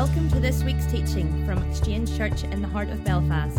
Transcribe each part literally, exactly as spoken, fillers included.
Welcome to this week's teaching from Exchange Church in the heart of Belfast.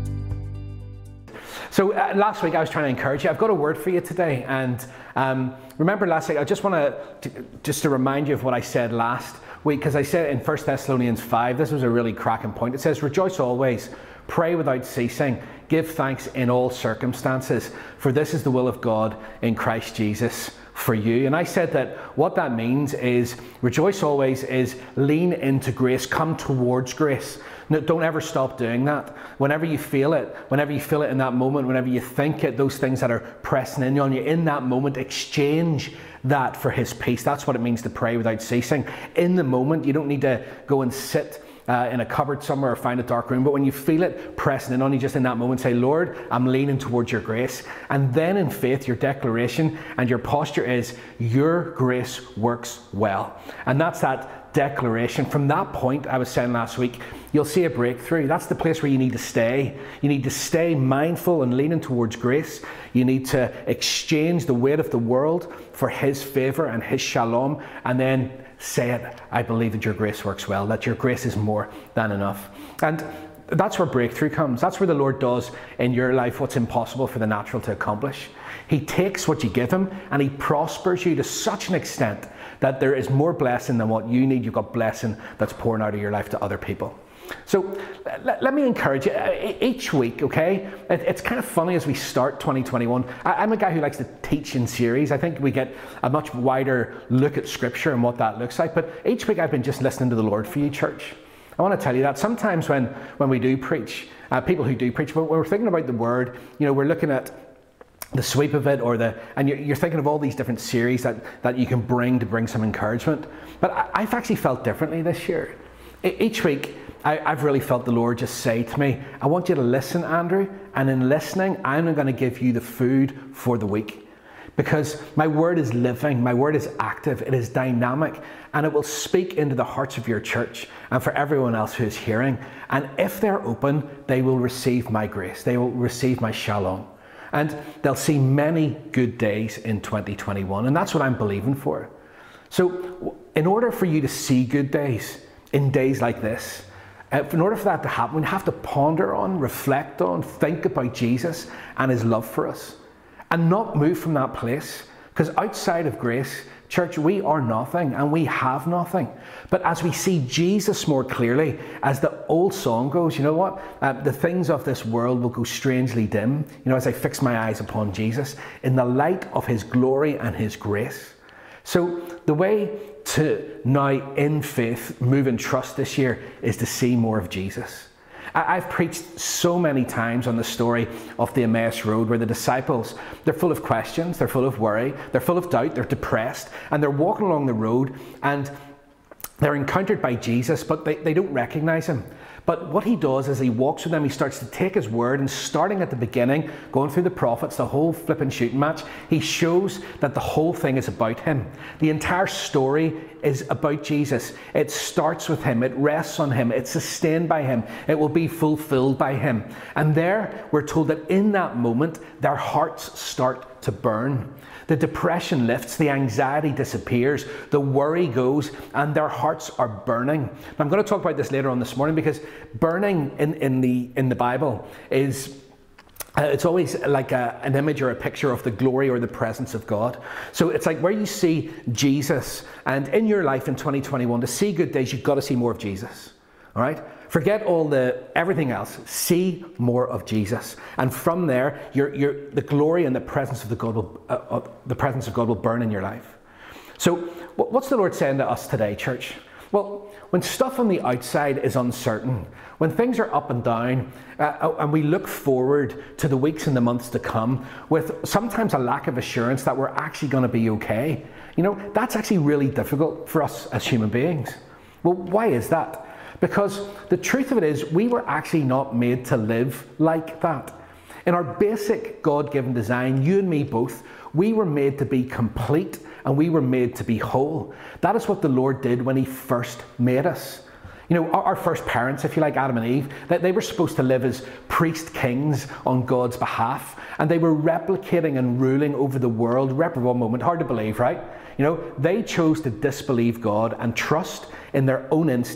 So uh, last week I was trying to encourage you. I've got a word for you today, and um, remember last week I just want to just to remind you of what I said last week, because I said in First Thessalonians five, this was a really cracking point. It says, "Rejoice always, pray without ceasing, give thanks in all circumstances, for this is the will of God in Christ Jesus for you." And I said that what that means is rejoice always is lean into grace, come towards grace. No, don't ever stop doing that. Whenever you feel it, whenever you feel it in that moment, whenever you think it, those things that are pressing in on you in that moment, exchange that for His peace. That's what it means to pray without ceasing. In the moment, you don't need to go and sit Uh, in a cupboard somewhere or find a dark room, but when you feel it pressing in on you just in that moment, say, "Lord, I'm leaning towards your grace." And then in faith, your declaration and your posture is, "Your grace works well." And that's that declaration. From that point, I was saying last week, you'll see a breakthrough. That's the place where you need to stay. You need to stay mindful and leaning towards grace. You need to exchange the weight of the world for His favour and His shalom, and then say it, "I believe that your grace works well, that your grace is more than enough." And that's where breakthrough comes. That's where the Lord does in your life what's impossible for the natural to accomplish. He takes what you give Him and He prospers you to such an extent that there is more blessing than what you need. You've got blessing that's pouring out of your life to other people. So let, let me encourage you each week, okay? It, it's kind of funny as we start twenty twenty-one. I, I'm a guy who likes to teach in series. I think we get a much wider look at Scripture and what that looks like. But each week I've been just listening to the Lord for you, church. I want to tell you that sometimes when, when we do preach, uh, people who do preach, when we're thinking about the Word, you know, we're looking at the sweep of it, or the, and you're, you're thinking of all these different series that, that you can bring to bring some encouragement. But I, I've actually felt differently this year. E- each week, I, I've really felt the Lord just say to me, "I want you to listen, Andrew, and in listening, I'm going to give you the food for the week. Because my word is living, my word is active, it is dynamic, and it will speak into the hearts of your church and for everyone else who is hearing. And if they're open, they will receive my grace, they will receive my shalom. And they'll see many good days in twenty twenty-one. And that's what I'm believing for. So in order for you to see good days in days like this, in order for that to happen, we have to ponder on, reflect on, think about Jesus and His love for us, and not move from that place. Because outside of grace, church, we are nothing and we have nothing. But as we see Jesus more clearly, as the old song goes, you know what? Uh, the things of this world will go strangely dim, you know, as I fix my eyes upon Jesus, in the light of His glory and His grace. So the way to now, in faith, move in trust this year is to see more of Jesus. I've preached so many times on the story of the Emmaus Road, where the disciples, they're full of questions, they're full of worry, they're full of doubt, they're depressed, and they're walking along the road and they're encountered by Jesus, but they, they don't recognize Him. But what He does is He walks with them, He starts to take His word, and starting at the beginning, going through the prophets, the whole flipping shooting match, He shows that the whole thing is about Him. The entire story is about Jesus. It starts with Him, it rests on Him, it's sustained by Him, it will be fulfilled by Him. And there we're told that in that moment, their hearts start to burn. The depression lifts, the anxiety disappears, the worry goes, and their hearts are burning. Now, I'm going to talk about this later on this morning, because burning in, in the in the Bible is uh, it's always like a, an image or a picture of the glory or the presence of God. So it's like where you see Jesus, and in your life in twenty twenty-one, to see good days, you've got to see more of Jesus. All right? Forget all the everything else. See more of Jesus, and from there, your your the glory and the presence of the God will uh, uh, the presence of God will burn in your life. So, what's the Lord saying to us today, church? Well, when stuff on the outside is uncertain, when things are up and down, uh, and we look forward to the weeks and the months to come with sometimes a lack of assurance that we're actually going to be okay, you know, that's actually really difficult for us as human beings. Well, why is that? Because the truth of it is, we were actually not made to live like that. In our basic God-given design, you and me both, we were made to be complete and we were made to be whole. That is what the Lord did when He first made us. You know, our, our first parents, if you like, Adam and Eve, that they were supposed to live as priest kings on God's behalf, and they were replicating and ruling over the world. Rep one moment, hard to believe, right? You know, they chose to disbelieve God and trust in their own instinct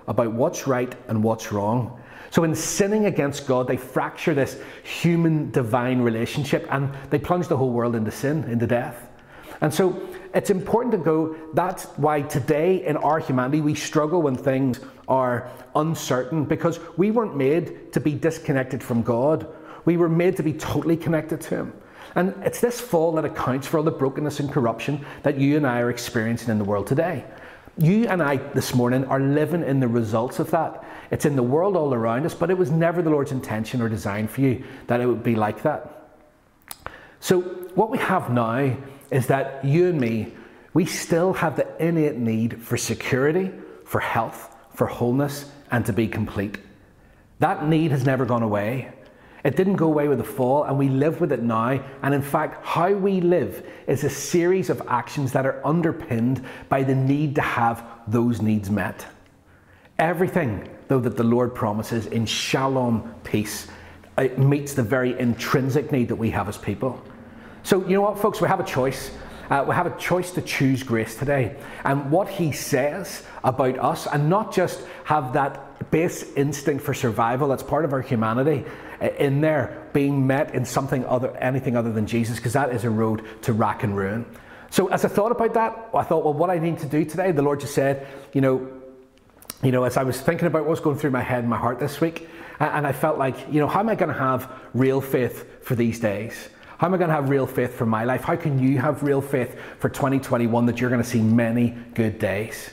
about what's right and what's wrong. So in sinning against God, they fracture this human-divine relationship and they plunge the whole world into sin, into death. And so it's important to go, that's why today in our humanity we struggle when things are uncertain, because we weren't made to be disconnected from God. We were made to be totally connected to Him. And it's this fall that accounts for all the brokenness and corruption that you and I are experiencing in the world today. You and I this morning are living in the results of that. It's in the world all around us, but it was never the Lord's intention or design for you that it would be like that. So what we have now is that you and me, we still have the innate need for security, for health, for wholeness, and to be complete. That need has never gone away. It didn't go away with the fall, and we live with it now. And in fact, how we live is a series of actions that are underpinned by the need to have those needs met. Everything, though, that the Lord promises in shalom peace, it meets the very intrinsic need that we have as people. So, you know what, folks, we have a choice. Uh, we have a choice to choose grace today. And what He says about us, and not just have that base instinct for survival that's part of our humanity in there being met in something other, anything other than Jesus, because that is a road to rack and ruin. So as I thought about that, I thought, well, what I need to do today, the Lord just said, you know, you know, as I was thinking about what was going through my head and my heart this week, and I felt like, you know, how am I going to have real faith for these days? How am I going to have real faith for my life? How can you have real faith for twenty twenty-one that you're going to see many good days?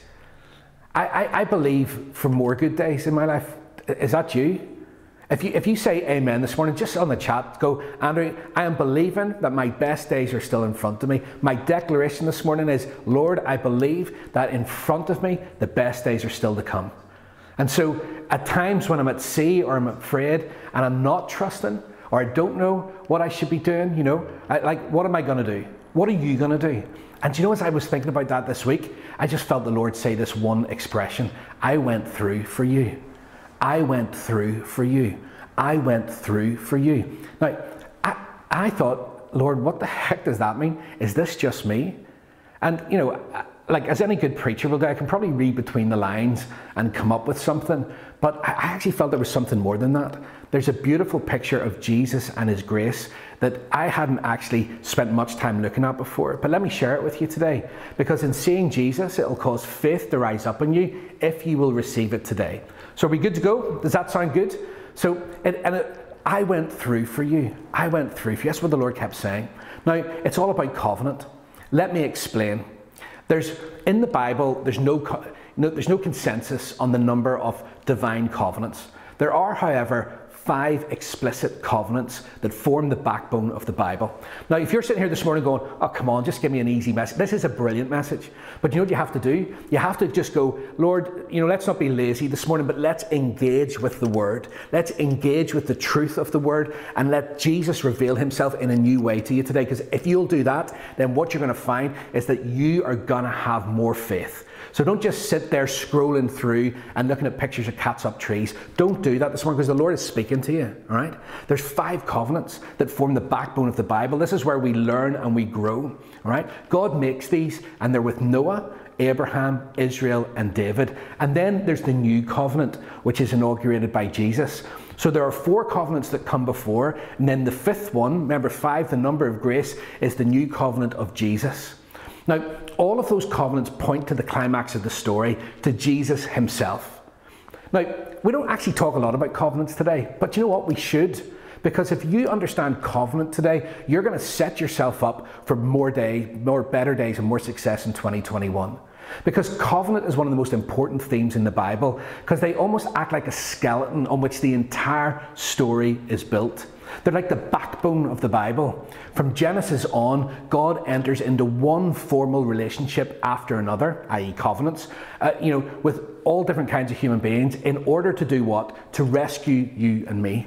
I, I, I believe for more good days in my life. Is that you? If you if you say amen this morning, just on the chat, go, Andrew, I am believing that my best days are still in front of me. My declaration this morning is, Lord, I believe that in front of me, the best days are still to come. And so at times when I'm at sea or I'm afraid and I'm not trusting, or I don't know what I should be doing, you know, I, like, what am I going to do? What are you going to do? And you know, as I was thinking about that this week, I just felt the Lord say this one expression: I went through for you. I went through for you. I went through for you. Now, I, I thought, Lord, what the heck does that mean? Is this just me? And, you know, like as any good preacher will do, I can probably read between the lines and come up with something. But I actually felt there was something more than that. There's a beautiful picture of Jesus and His grace that I hadn't actually spent much time looking at before. But let me share it with you today, because in seeing Jesus, it'll cause faith to rise up in you if you will receive it today. So are we good to go? Does that sound good? So, it, and it, I went through for you. I went through for you. That's what the Lord kept saying. Now, it's all about covenant. Let me explain. There's, in the Bible, there's no, no, there's no consensus on the number of divine covenants. There are, however, five explicit covenants that form the backbone of the Bible. Now, if you're sitting here this morning going, oh, come on, just give me an easy message. This is a brilliant message. But you know what you have to do? You have to just go, Lord, you know, let's not be lazy this morning, but let's engage with the Word. Let's engage with the truth of the Word and let Jesus reveal Himself in a new way to you today. Because if you'll do that, then what you're going to find is that you are going to have more faith. So don't just sit there scrolling through and looking at pictures of cats up trees. Don't do that this morning, because the Lord is speaking to you, all right? There's five covenants that form the backbone of the Bible. This is where we learn and we grow, all right? God makes these, and they're with Noah, Abraham, Israel, and David. And then there's the new covenant, which is inaugurated by Jesus. So there are four covenants that come before, and then the fifth one, remember five, the number of grace, is the new covenant of Jesus. Now, all of those covenants point to the climax of the story, to Jesus Himself. Now, we don't actually talk a lot about covenants today, but you know what? We should. Because if you understand covenant today, you're going to set yourself up for more day, more better days and more success in twenty twenty-one. Because covenant is one of the most important themes in the Bible, because they almost act like a skeleton on which the entire story is built. They're like the backbone of the Bible. From Genesis on, God enters into one formal relationship after another, that is covenants, uh, you know, with all different kinds of human beings in order to do what? To rescue you and me.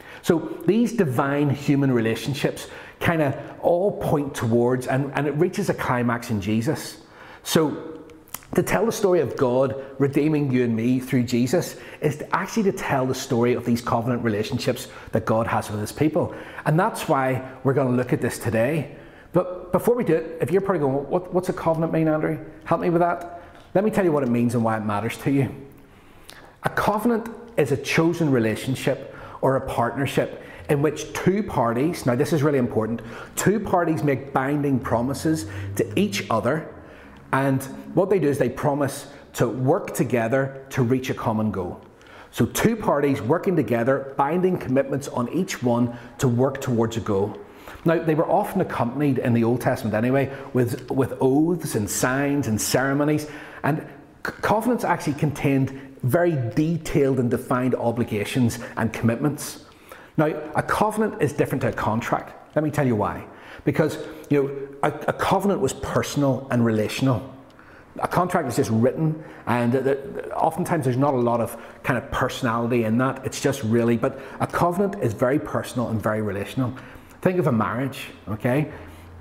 So these divine human relationships kind of all point towards, and, and it reaches a climax in Jesus. So to tell the story of God redeeming you and me through Jesus is to actually to tell the story of these covenant relationships that God has with His people. And that's why we're going to look at this today. But before we do it, if you're probably going, what, what's a covenant mean, Andrew? Help me with that. Let me tell you what it means and why it matters to you. A covenant is a chosen relationship or a partnership in which two parties, now this is really important, two parties make binding promises to each other, and what they do is they promise to work together to reach a common goal. So two parties working together, binding commitments on each one to work towards a goal. Now, they were often accompanied in the Old Testament anyway with, with oaths and signs and ceremonies, and covenants actually contained very detailed and defined obligations and commitments. Now, a covenant is different to a contract. Let me tell you why. Because, you know, a, a covenant was personal and relational. A contract is just written, and oftentimes there's not a lot of kind of personality in that. It's just really, but a covenant is very personal and very relational. Think of a marriage, okay?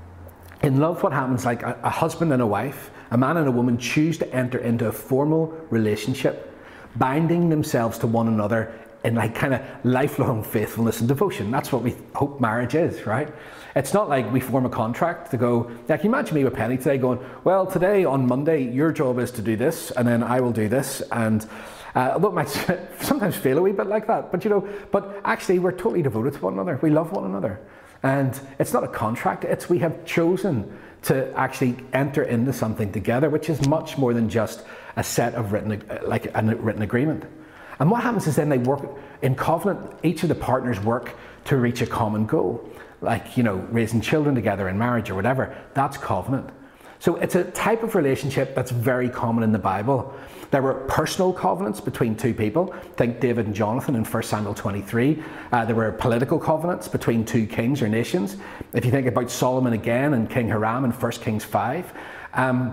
In love, what happens, like a, a husband and a wife, a man and a woman choose to enter into a formal relationship, binding themselves to one another in like kind of lifelong faithfulness and devotion. That's what we hope marriage is, right? It's not like we form a contract to go, yeah, can you imagine me with Penny today going, well, today on Monday, your job is to do this, and then I will do this, and uh, although it might sometimes feel a wee bit like that, but you know, but actually we're totally devoted to one another. We love one another. And it's not a contract, it's we have chosen to actually enter into something together, which is much more than just a set of written, like a written agreement. And what happens is then they work in covenant, each of the partners work to reach a common goal, like, you know, raising children together in marriage or whatever. That's covenant. So it's a type of relationship that's very common in the Bible. There were personal covenants between two people. Think David and Jonathan in First Samuel twenty-three. Uh, there were political covenants between two kings or nations. If you think about Solomon again and King Hiram in First Kings five. Um,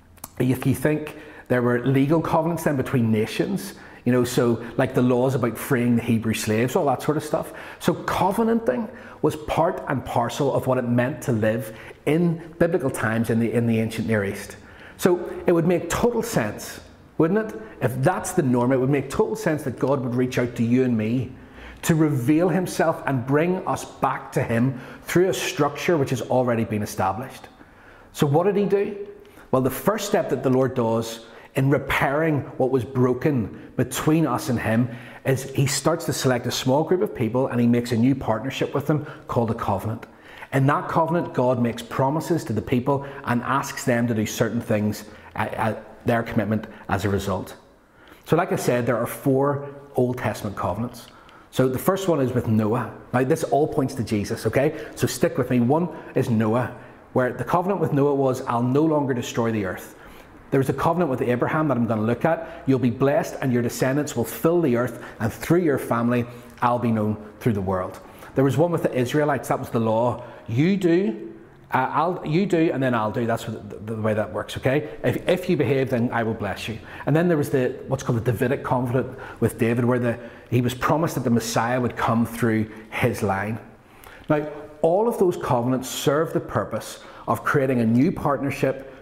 if you think there were legal covenants then between nations, you know, so like the laws about freeing the Hebrew slaves, all that sort of stuff. So covenanting was part and parcel of what it meant to live in biblical times in the in the ancient Near East. So it would make total sense, wouldn't it? If that's the norm, it would make total sense that God would reach out to you and me to reveal himself and bring us back to him through a structure which has already been established. So what did he do? Well, the first step that the Lord does in repairing what was broken between us and him is he starts to select a small group of people and he makes a new partnership with them called a covenant. In that covenant, God makes promises to the people and asks them to do certain things at, at their commitment as a result. So like I said, there are four Old Testament covenants. So the first one is with Noah. Now this all points to Jesus, okay? So stick with me. One is Noah, where the covenant with Noah was, I'll no longer destroy the earth. There was a covenant with Abraham that I'm going to look at. You'll be blessed and your descendants will fill the earth, and through your family, I'll be known through the world. There was one with the Israelites. That was the law. You do, uh, I'll, you do, and then I'll do. That's what the, the way that works, okay? If, if you behave, then I will bless you. And then there was the what's called the Davidic covenant with David, where the, he was promised that the Messiah would come through his line. Now, all of those covenants serve the purpose of creating a new partnership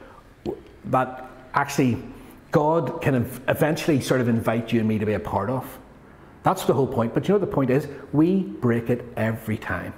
that actually God can eventually sort of invite you and me to be a part of. That's the whole point. But you know what the point is? We break it every time.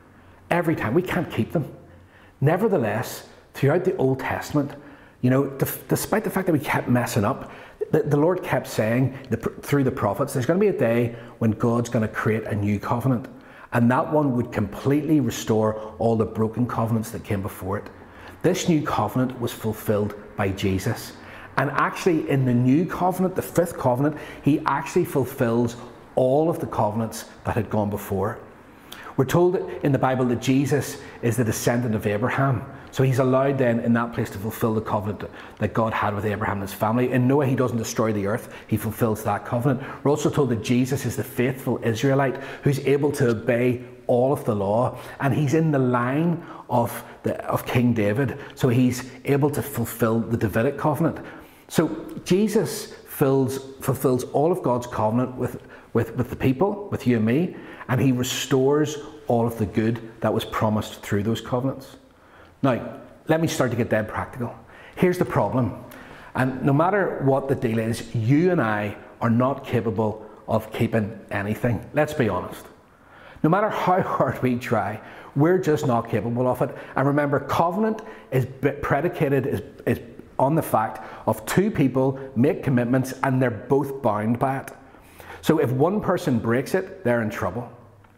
Every time. We can't keep them. Nevertheless, throughout the Old Testament, you know, def- despite the fact that we kept messing up, the, the Lord kept saying the, through the prophets, there's going to be a day when God's going to create a new covenant. And that one would completely restore all the broken covenants that came before it. This new covenant was fulfilled by Jesus. And actually in the new covenant, the fifth covenant, he actually fulfills all of the covenants that had gone before. We're told in the Bible that Jesus is the descendant of Abraham. So he's allowed then in that place to fulfill the covenant that God had with Abraham and his family. In Noah, he doesn't destroy the earth. He fulfills that covenant. We're also told that Jesus is the faithful Israelite who's able to obey all of the law. And he's in the line of, the, of King David. So he's able to fulfill the Davidic covenant. So Jesus fills, fulfills all of God's covenant with, with, with the people, with you and me. And he restores all of the good that was promised through those covenants. Now, let me start to get dead practical. Here's the problem. And no matter what the deal is, you and I are not capable of keeping anything. Let's be honest. No matter how hard we try, we're just not capable of it. And remember, covenant is predicated is, is on the fact of two people make commitments and they're both bound by it. So if one person breaks it, they're in trouble.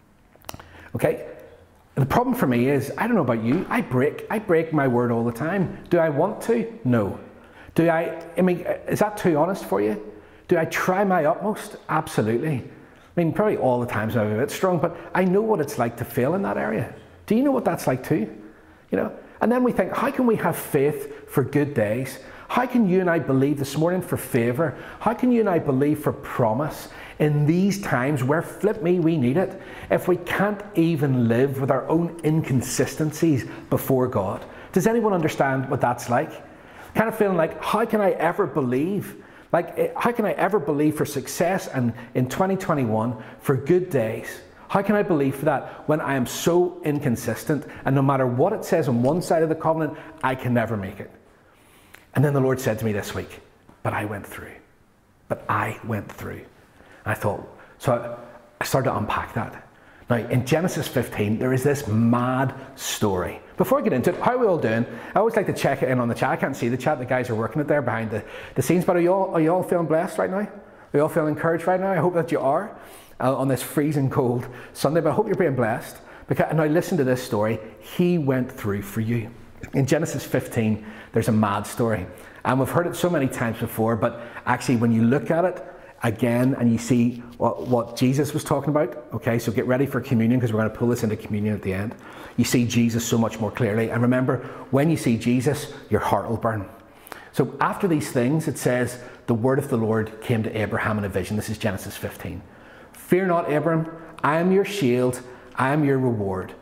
Okay? The problem for me is, I don't know about you, I break, I break my word all the time. Do I want to? No. Do I, I mean, is that too honest for you? Do I try my utmost? Absolutely. I mean, probably all the times I'm a bit strong, but I know what it's like to fail in that area. Do you know what that's like too? You know? And then we think, how can we have faith for good days? How can you and I believe this morning for favour? How can you and I believe for promise in these times where, flip me, we need it, if we can't even live with our own inconsistencies before God? Does anyone understand what that's like? Kind of feeling like, how can I ever believe? Like, how can I ever believe for success and in twenty twenty-one, for good days? How can I believe for that when I am so inconsistent and no matter what it says on one side of the covenant, I can never make it? And then the Lord said to me this week, but I went through. But I went through. And I thought, so I started to unpack that. Now, in Genesis fifteen, there is this mad story. Before I get into it, how are we all doing? I always like to check it in on the chat. I can't see the chat. The guys are working it there behind the, the scenes. But are you, all, are you all feeling blessed right now? Are you all feeling encouraged right now? I hope that you are uh, on this freezing cold Sunday. But I hope you're being blessed. Because now listen to this story. He went through for you. In Genesis fifteen, there's a mad story. And we've heard it so many times before. But actually, when you look at it, again, and you see what, what Jesus was talking about, okay, so get ready for communion because we're going to pull this into communion at the end. You see Jesus so much more clearly. And remember, when you see Jesus, your heart will burn. So after these things, it says, the word of the Lord came to Abraham in a vision. This is Genesis fifteen. Fear not, Abram, I am your shield, I am your reward,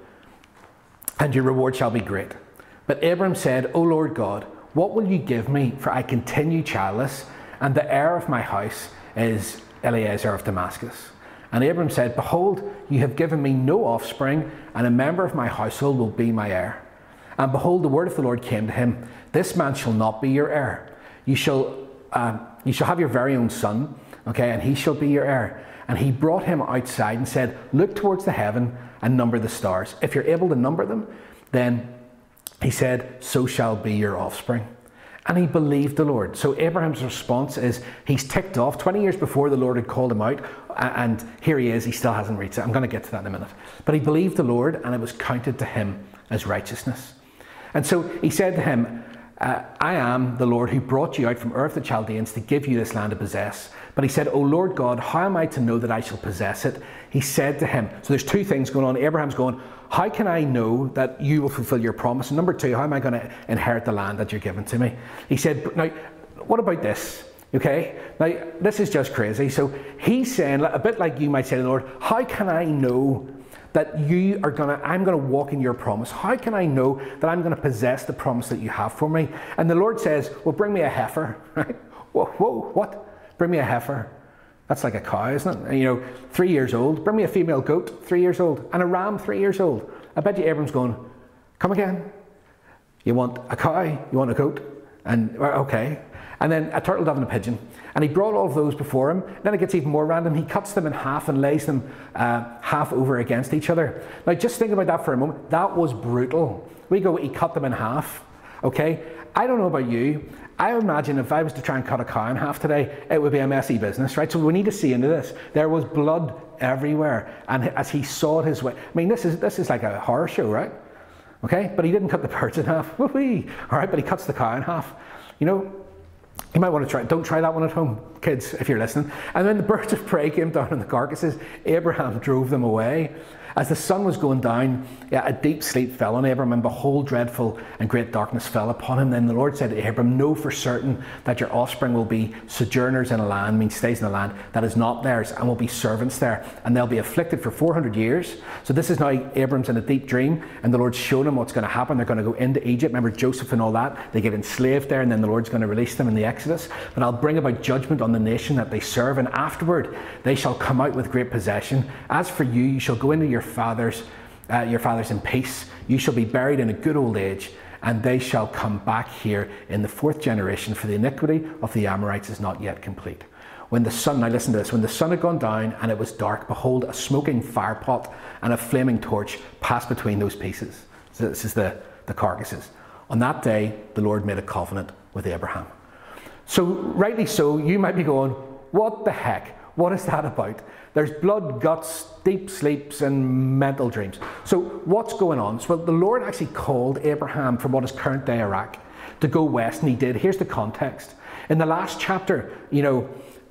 and your reward shall be great. But Abram said, O Lord God, what will you give me? For I continue childless, and the heir of my house is Eliezer of Damascus. And Abram said, behold, you have given me no offspring, and a member of my household will be my heir. And behold, the word of the Lord came to him, this man shall not be your heir. You shall, uh, you shall have your very own son, okay, and he shall be your heir. And he brought him outside and said, look towards the heaven and number the stars. If you're able to number them, then he said, so shall be your offspring. And he believed the Lord. So Abraham's response is, he's ticked off. twenty years before the Lord had called him out, and here he is, he still hasn't reached it. I'm going to get to that in a minute. But he believed the Lord, and it was counted to him as righteousness. And so he said to him, uh, I am the Lord who brought you out from Ur of the Chaldeans to give you this land to possess. But he said, O Lord God, how am I to know that I shall possess it? He said to him, so there's two things going on. Abraham's going, how can I know that you will fulfill your promise? And number two, how am I going to inherit the land that you're giving to me? He said, now, what about this? Okay, now this is just crazy. So he's saying, a bit like you might say to the Lord, how can I know that you are going to, I'm going to walk in your promise? How can I know that I'm going to possess the promise that you have for me? And the Lord says, well, bring me a heifer, right? Whoa, whoa, what? Bring me a heifer. That's like a cow, isn't it? And, you know, three years old. Bring me a female goat, three years old. And a ram, three years old. I bet you Abram's going, come again? You want a cow? You want a goat? And, okay. And then a turtle dove and a pigeon. And he brought all of those before him. Then it gets even more random. He cuts them in half and lays them uh, half over against each other. Now, just think about that for a moment. That was brutal. We go, he cut them in half. Okay? I don't know about you. I imagine if I was to try and cut a cow in half today, it would be a messy business, right? So we need to see into this. There was blood everywhere. And as he sawed his way, I mean, this is this is like a horror show, right? Okay? But he didn't cut the birds in half. Whoo-wee. All right, but he cuts the cow in half. You know, you might want to try, don't try that one at home, kids, if you're listening. And then the birds of prey came down on the carcasses. Abraham drove them away. As the sun was going down, yeah, a deep sleep fell on Abram, and behold, dreadful and great darkness fell upon him. Then the Lord said to Abram, know for certain that your offspring will be sojourners in a land, means stays in a land that is not theirs, and will be servants there, and they'll be afflicted for four hundred years. So this is now Abram's in a deep dream, and the Lord's shown him what's going to happen. They're going to go into Egypt. Remember Joseph and all that. They get enslaved there, and then the Lord's going to release them in the Exodus. But I'll bring about judgment on the nation that they serve, and afterward they shall come out with great possession. As for you, you shall go into your fathers, uh, your fathers in peace. You shall be buried in a good old age, and they shall come back here in the fourth generation, for the iniquity of the Amorites is not yet complete. When the sun, now listen to this, when the sun had gone down and it was dark, behold, a smoking firepot and a flaming torch passed between those pieces. So this is the, the carcasses. On that day, the Lord made a covenant with Abraham. So rightly so, you might be going, what the heck? What is that about? There's blood, guts, deep sleeps, and mental dreams. So what's going on? So the Lord actually called Abraham from what is current day Iraq to go west, and he did. Here's the context. In the last chapter, you know,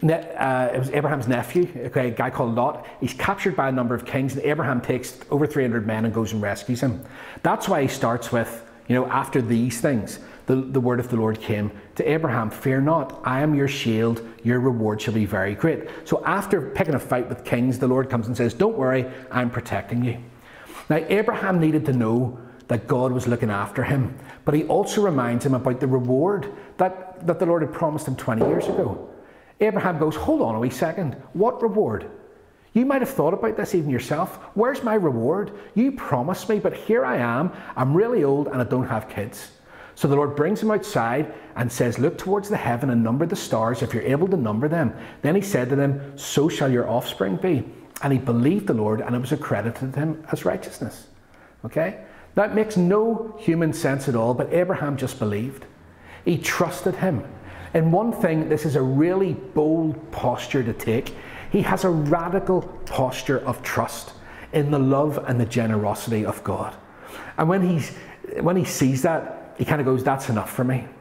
uh, it was Abraham's nephew, okay, a guy called Lot. He's captured by a number of kings, and Abraham takes over three hundred men and goes and rescues him. That's why he starts with, you know, after these things, the, the word of the Lord came to Abraham, fear not, I am your shield, your reward shall be very great. So after picking a fight with kings, the Lord comes and says, don't worry, I'm protecting you. Now, Abraham needed to know that God was looking after him, but he also reminds him about the reward that, that the Lord had promised him twenty years ago. Abraham goes, hold on a wee second, what reward? You might have thought about this even yourself. Where's my reward? You promised me, but here I am. I'm really old and I don't have kids. So the Lord brings him outside and says, look towards the heaven and number the stars if you're able to number them. Then he said to them, so shall your offspring be. And he believed the Lord, and it was accredited to him as righteousness. Okay? That makes no human sense at all, but Abraham just believed. He trusted him. And one thing, this is a really bold posture to take. He has a radical posture of trust in the love and the generosity of God. And when he's when he sees that, he kind of goes, that's enough for me.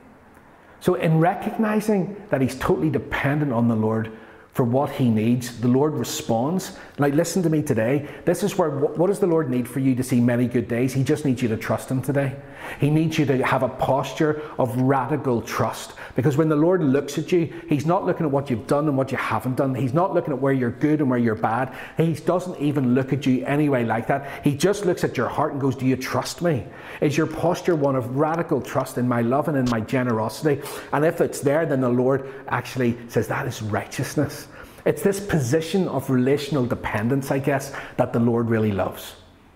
So in recognizing that he's totally dependent on the Lord for what he needs, the Lord responds. Like, listen to me today. This is where, what does the Lord need for you to see many good days? He just needs you to trust him today. He needs you to have a posture of radical trust. Because when the Lord looks at you, he's not looking at what you've done and what you haven't done. He's not looking at where you're good and where you're bad. He doesn't even look at you anyway like that. He just looks at your heart and goes, do you trust me? Is your posture one of radical trust in my love and in my generosity? And if it's there, then the Lord actually says that is righteousness. It's this position of relational dependence, I guess, that the Lord really loves.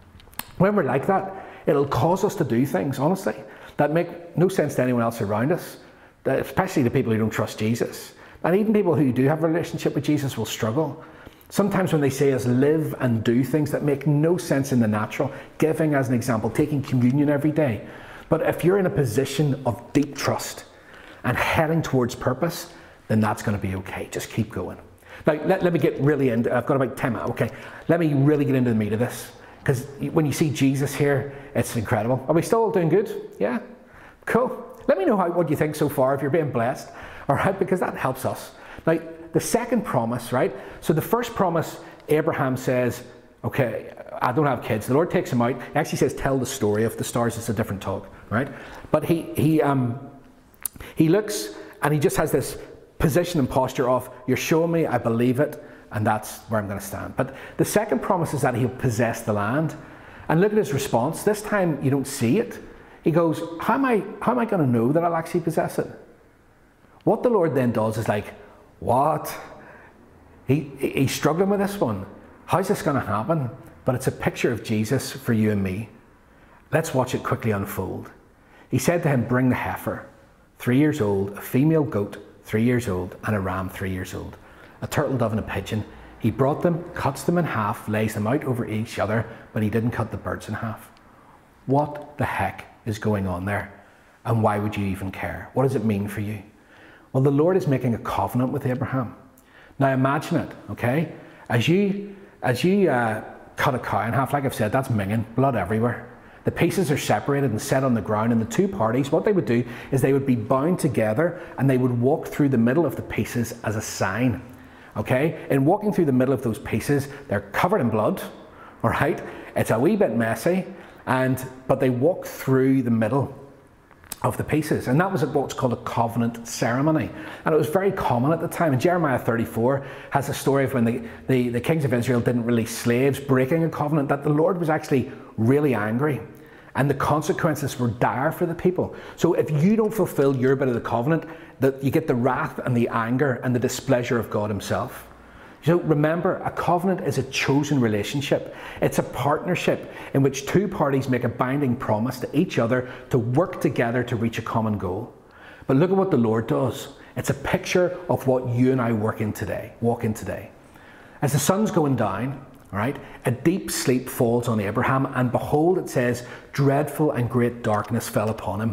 When we're like that, it'll cause us to do things, honestly, that make no sense to anyone else around us, especially the people who don't trust Jesus. And even people who do have a relationship with Jesus will struggle. Sometimes when they say us live and do things that make no sense in the natural, giving as an example, taking communion every day. But if you're in a position of deep trust and heading towards purpose, then that's going to be okay. Just keep going. Now, let, let me get really into, I've got about ten minutes, okay. Let me really get into the meat of this. Because when you see Jesus here, it's incredible. Are we still all doing good? Yeah? Cool. Let me know how, what you think so far, if you're being blessed. All right, because that helps us. Now, the second promise, right? So the first promise, Abraham says, okay, I don't have kids. The Lord takes him out. He actually says, tell the story of the stars. It's a different talk, right? But he, he, um, he looks and he just has this position and posture of, you're showing me, I believe it, and that's where I'm going to stand. But the second promise is that he'll possess the land. And look at his response. This time you don't see it. He goes, how am I, how am I going to know that I'll actually possess it? What the Lord then does is like, what? He, he's struggling with this one. How's this going to happen? But it's a picture of Jesus for you and me. Let's watch it quickly unfold. He said to him, bring the heifer, three years old, a female goat, three years old, and a ram, three years old, a turtle dove and a pigeon. He brought them, cuts them in half, lays them out over each other, but he didn't cut the birds in half. What the heck is going on there? And why would you even care? What does it mean for you? Well, the Lord is making a covenant with Abraham. Now imagine it, okay? As you, as you uh, cut a cow in half, like I've said, that's minging, blood everywhere. The pieces are separated and set on the ground, and the two parties, what they would do is they would be bound together and they would walk through the middle of the pieces as a sign. Okay? And walking through the middle of those pieces, they're covered in blood, all right? It's a wee bit messy, and but they walk through the middle of the pieces. And that was what's called a covenant ceremony. And it was very common at the time. And Jeremiah thirty-four has a story of when the, the, the kings of Israel didn't release slaves, breaking a covenant, that the Lord was actually really angry. And the consequences were dire for the people. So if you don't fulfill your bit of the covenant, that you get the wrath and the anger and the displeasure of God himself. So remember, a covenant is a chosen relationship. It's a partnership in which two parties make a binding promise to each other to work together to reach a common goal. But look at what the Lord does. It's a picture of what you and I work in today, walk in today. As the sun's going down, right, a deep sleep falls on Abraham, and behold, it says, dreadful and great darkness fell upon him.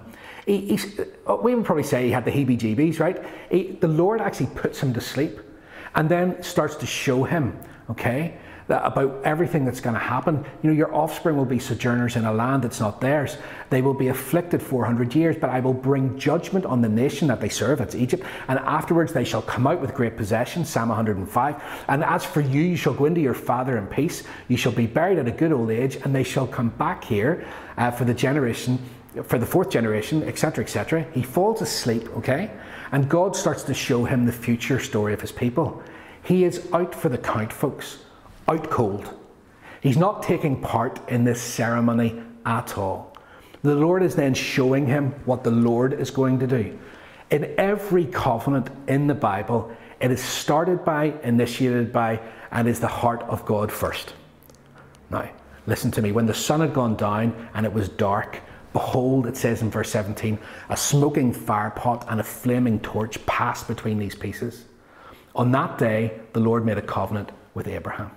he, he's, we would probably say he had the heebie-jeebies, right? He, the Lord actually puts him to sleep and then starts to show him, okay, that about everything that's going to happen. You know, your offspring will be sojourners in a land that's not theirs. They will be afflicted four hundred years, but I will bring judgment on the nation that they serve, that's Egypt, and afterwards they shall come out with great possessions, Psalm one hundred and five. And as for you, you shall go into your father in peace. You shall be buried at a good old age, and they shall come back here uh, for the generation, for the fourth generation, et cetera, et cetera. He falls asleep, okay? And God starts to show him the future story of his people. He is out for the count, folks. Out cold. He's not taking part in this ceremony at all. The Lord is then showing him what the Lord is going to do. In every covenant in the Bible, it is started by, initiated by, and is the heart of God first. Now, listen to me. When the sun had gone down and it was dark, behold, it says in verse seventeen, a smoking firepot and a flaming torch passed between these pieces. On that day, the Lord made a covenant with Abraham.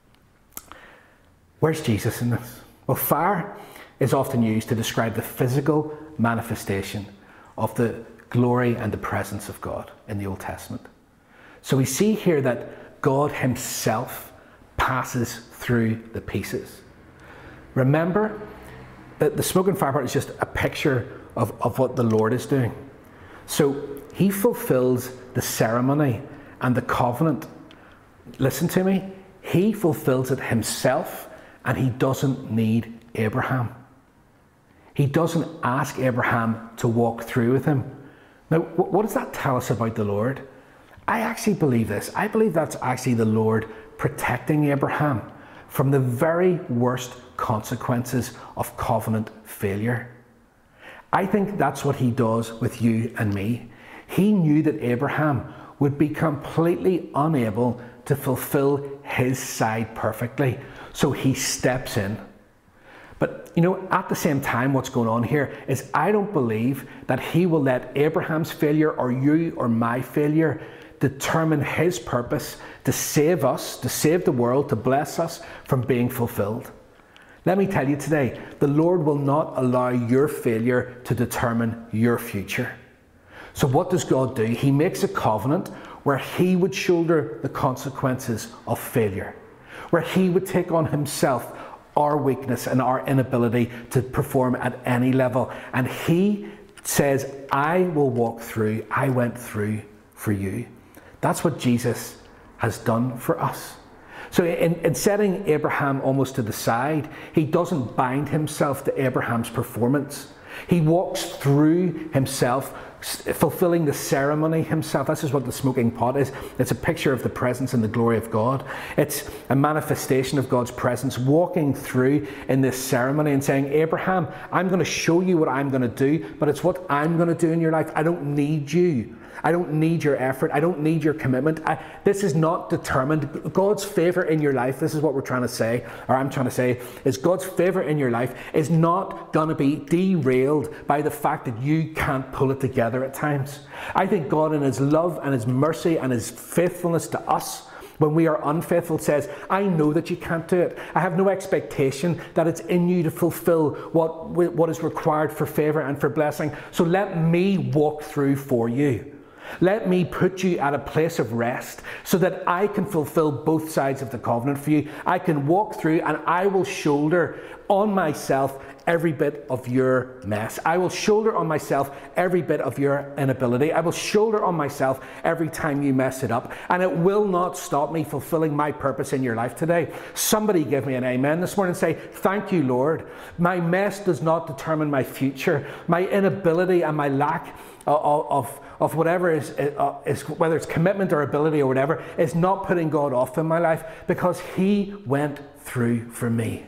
Where's Jesus in this? Well, fire is often used to describe the physical manifestation of the glory and the presence of God in the Old Testament. So we see here that God himself passes through the pieces. Remember that the smoke and fire part is just a picture of, of what the Lord is doing. So he fulfills the ceremony and the covenant. Listen to me. He fulfills it himself. And he doesn't need Abraham. He doesn't ask Abraham to walk through with him. Now, what does that tell us about the Lord? I actually believe this. I believe that's actually the Lord protecting Abraham from the very worst consequences of covenant failure. I think that's what he does with you and me. He knew that Abraham would be completely unable to fulfill his side perfectly. So he steps in. But, you know, at the same time, what's going on here is I don't believe that he will let Abraham's failure or you or my failure determine his purpose to save us, to save the world, to bless us from being fulfilled. Let me tell you today, the Lord will not allow your failure to determine your future. So what does God do? He makes a covenant where he would shoulder the consequences of failure, where he would take on himself our weakness and our inability to perform at any level. And he says, I will walk through, I went through for you. That's what Jesus has done for us. So in, in setting Abraham almost to the side, he doesn't bind himself to Abraham's performance. He walks through himself, fulfilling the ceremony himself. This is what the smoking pot is. It's a picture of the presence and the glory of God. It's a manifestation of God's presence walking through in this ceremony and saying, Abraham, I'm going to show you what I'm going to do, but it's what I'm going to do in your life. I don't need you. I don't need your effort. I don't need your commitment. I, this is not determined. God's favor in your life, this is what we're trying to say, or I'm trying to say, is God's favor in your life is not going to be derailed by the fact that you can't pull it together at times. I think God in his love and his mercy and his faithfulness to us, when we are unfaithful, says, I know that you can't do it. I have no expectation that it's in you to fulfill what, what is required for favor and for blessing. So let me walk through for you. Let me put you at a place of rest so that I can fulfill both sides of the covenant for you. I can walk through and I will shoulder on myself every bit of your mess. I will shoulder on myself every bit of your inability. I will shoulder on myself every time you mess it up. And it will not stop me fulfilling my purpose in your life today. Somebody give me an amen this morning and say, thank you, Lord. My mess does not determine my future. My inability and my lack of, of of whatever is, uh, is, whether it's commitment or ability or whatever, is not putting God off in my life, because he went through for me.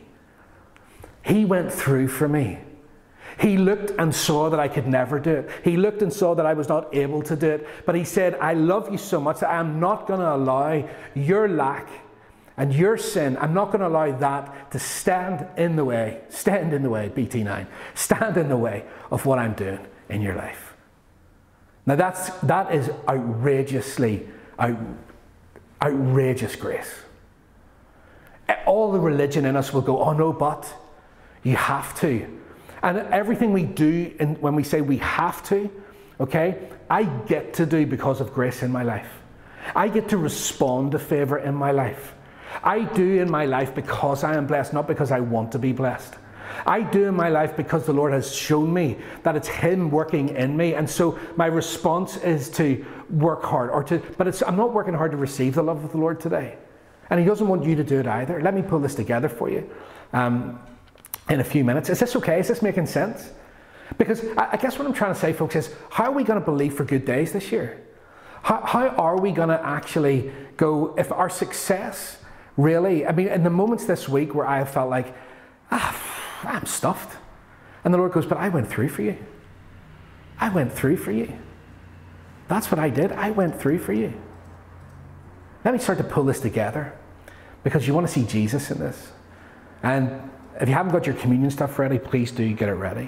He went through for me. He looked and saw that I could never do it. He looked and saw that I was not able to do it. But he said, I love you so much that I'm not going to allow your lack and your sin, I'm not going to allow that to stand in the way, stand in the way, B T nine, stand in the way of what I'm doing in your life. Now that's, that is outrageously, out, outrageous grace. All the religion in us will go, oh no, but you have to. And everything we do, and when we say we have to, okay, I get to do because of grace in my life. I get to respond to favor in my life. I do in my life because I am blessed, not because I want to be blessed. I do in my life because the Lord has shown me that it's Him working in me. And so my response is to work hard, or to, but it's, I'm not working hard to receive the love of the Lord today. And He doesn't want you to do it either. Let me pull this together for you um, in a few minutes. Is this okay? Is this making sense? Because I, I guess what I'm trying to say, folks, is how are we going to believe for good days this year? How, how are we going to actually go, if our success really, I mean, in the moments this week where I have felt like, ah, I'm stuffed. And the Lord goes, but I went through for you. I went through for you. That's what I did. I went through for you. Let me start to pull this together, because you want to see Jesus in this. And if you haven't got your communion stuff ready, please do get it ready.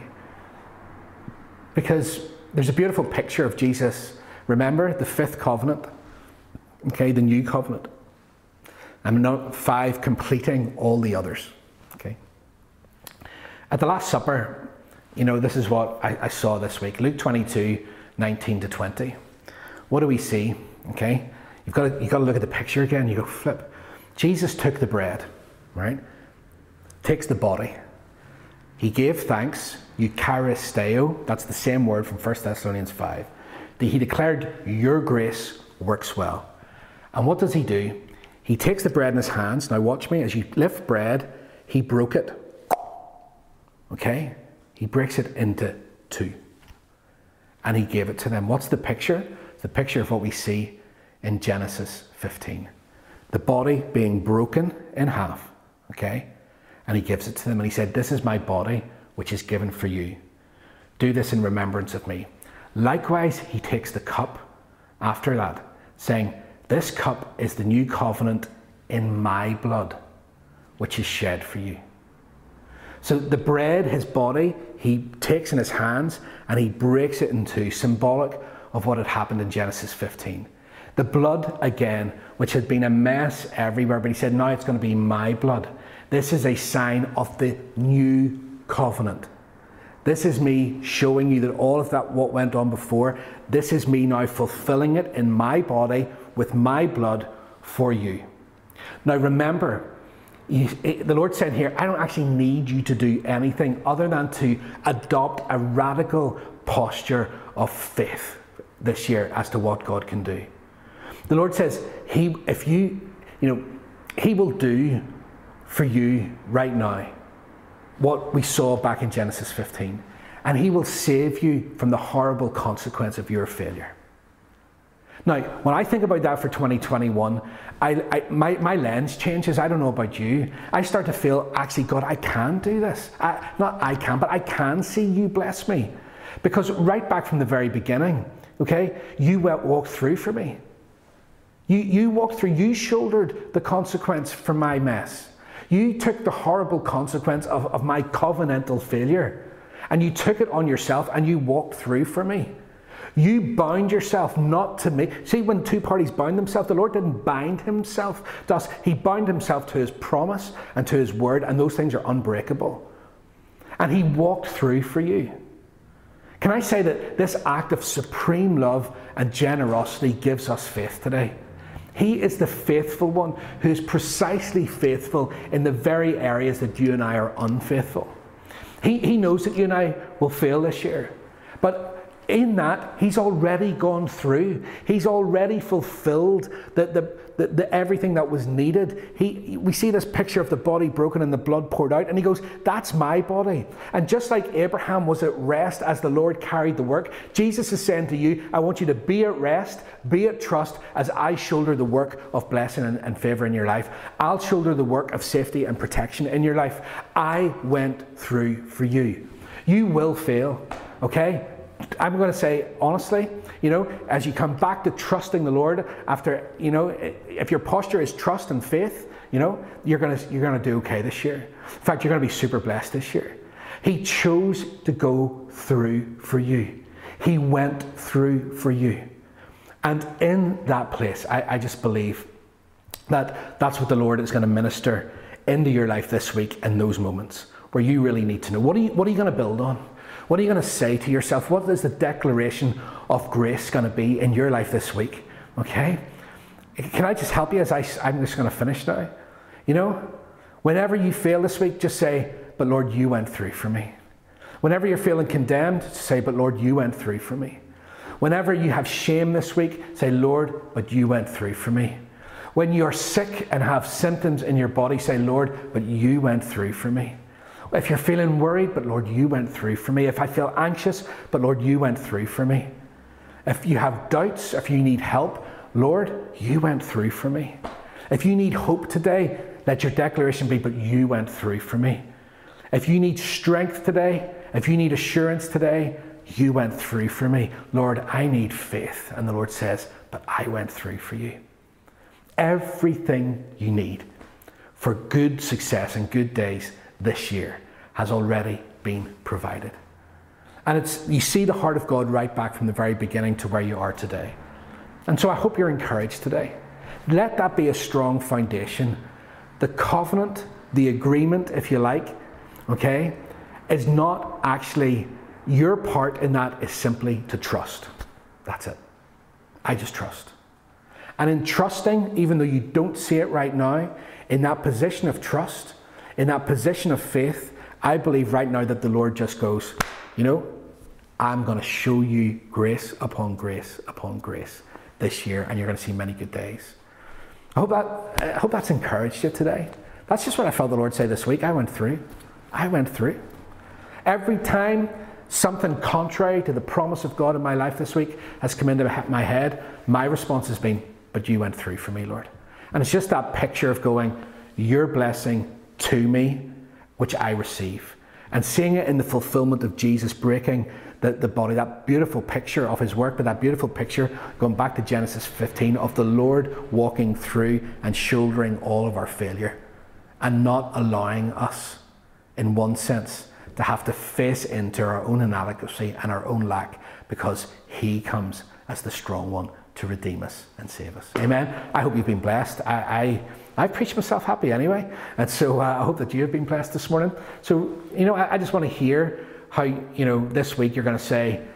Because there's a beautiful picture of Jesus. Remember the fifth covenant, okay, the new covenant. And not five completing all the others, okay. At the Last Supper, you know, this is what I, I saw this week. Luke twenty-two, nineteen to twenty. What do we see? Okay, you've got to, you've got to look at the picture again. You go, flip. Jesus took the bread, right? Takes the body. He gave thanks. Eucharisteo, that's the same word from First Thessalonians five. He declared, your grace works well. And what does He do? He takes the bread in His hands. Now watch me, as you lift bread, He broke it. Okay? He breaks it into two. And He gave it to them. What's the picture? It's the picture of what we see in Genesis fifteen. The body being broken in half. Okay? And He gives it to them, and He said, this is my body, which is given for you. Do this in remembrance of me. Likewise, He takes the cup after that, saying, this cup is the new covenant in my blood, which is shed for you. So the bread, His body, He takes in His hands and He breaks it in two, symbolic of what had happened in Genesis fifteen. The blood, again, which had been a mess everywhere, but He said, now it's going to be my blood. This is a sign of the new covenant. This is me showing you that all of that, what went on before, this is me now fulfilling it in my body with my blood for you. Now remember, you, it, the Lord said here, I don't actually need you to do anything other than to adopt a radical posture of faith this year as to what God can do. The Lord says, He, if you, you know, He will do for you right now what we saw back in Genesis fifteen. And He will save you from the horrible consequence of your failure. Now, when I think about that for twenty twenty-one, I, I, my, my lens changes. I don't know about you. I start to feel, actually, God, I can do this. I, not I can, but I can see you bless me. Because right back from the very beginning, okay, you walked through for me. You, you walked through, you shouldered the consequence for my mess. You took the horrible consequence of, of my covenantal failure, and you took it on yourself and you walked through for me. You bound yourself not to me. See, when two parties bound themselves, the Lord didn't bind Himself to us. He bound Himself to His promise and to His word, and those things are unbreakable. And He walked through for you. Can I say that this act of supreme love and generosity gives us faith today? He is the faithful one who is precisely faithful in the very areas that you and I are unfaithful. He, he knows that you and I will fail this year. But in that, He's already gone through. He's already fulfilled the, the, the, the everything that was needed. He, we see this picture of the body broken and the blood poured out, and He goes, that's my body. And just like Abraham was at rest as the Lord carried the work, Jesus is saying to you, I want you to be at rest, be at trust as I shoulder the work of blessing and, and favor in your life. I'll shoulder the work of safety and protection in your life. I went through for you. You will fail, okay? I'm going to say, honestly, you know, as you come back to trusting the Lord after, you know, if your posture is trust and faith, you know, you're going to, you're going to do okay this year. In fact, you're going to be super blessed this year. He chose to go through for you. He went through for you. And in that place, I, I just believe that that's what the Lord is going to minister into your life this week in those moments where you really need to know? What are you, what are you going to build on? What are you going to say to yourself? What is the declaration of grace going to be in your life this week? Okay? Can I just help you as I, I'm just going to finish now? You know, whenever you fail this week, just say, but Lord, you went through for me. Whenever you're feeling condemned, say, but Lord, you went through for me. Whenever you have shame this week, say, Lord, but you went through for me. When you're sick and have symptoms in your body, say, Lord, but you went through for me. If you're feeling worried, but Lord, you went through for me. If I feel anxious, but Lord, you went through for me. If you have doubts, if you need help, Lord, you went through for me. If you need hope today, let your declaration be, but you went through for me. If you need strength today, if you need assurance today, you went through for me. Lord, I need faith. And the Lord says, but I went through for you. Everything you need for good success and good days this year has already been provided. And it's, you see the heart of God right back from the very beginning to where you are today. And so I hope you're encouraged today. Let that be a strong foundation. The covenant, the agreement, if you like, okay, is not actually, your part in that is simply to trust. That's it. I just trust. And in trusting, even though you don't see it right now, in that position of trust, in that position of faith, I believe right now that the Lord just goes, you know, I'm going to show you grace upon grace upon grace this year, and you're going to see many good days. I hope that, I hope that's encouraged you today. That's just what I felt the Lord say this week. I went through. I went through. Every time something contrary to the promise of God in my life this week has come into my head, my response has been, but you went through for me, Lord. And it's just that picture of going, your blessing to me, which I receive. And seeing it in the fulfillment of Jesus breaking the, the body, that beautiful picture of his work, but that beautiful picture going back to Genesis fifteen of the Lord walking through and shouldering all of our failure and not allowing us, in one sense, to have to face into our own inadequacy and our own lack, because he comes as the strong one to redeem us and save us. Amen. I hope you've been blessed. I, I, I preached myself happy anyway. And so uh, I hope that you have been blessed this morning. So, you know, I, I just want to hear how, you know, this week you're going to say,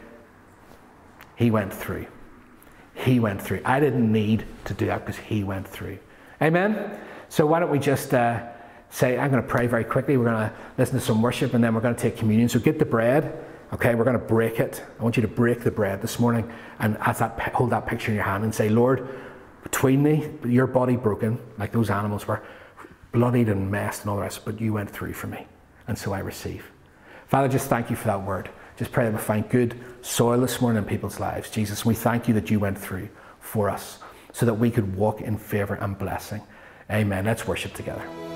he went through. He went through. I didn't need to do that because he went through. Amen. So why don't we just uh, say, I'm going to pray very quickly. We're going to listen to some worship and then we're going to take communion. So get the bread. Okay, we're going to break it. I want you to break the bread this morning and as that, hold that picture in your hand and say, Lord, between me, your body broken, like those animals were, bloodied and messed and all the rest, but you went through for me. And so I receive. Father, just thank you for that word. Just pray that we find good soil this morning in people's lives. Jesus, we thank you that you went through for us so that we could walk in favor and blessing. Amen. Let's worship together.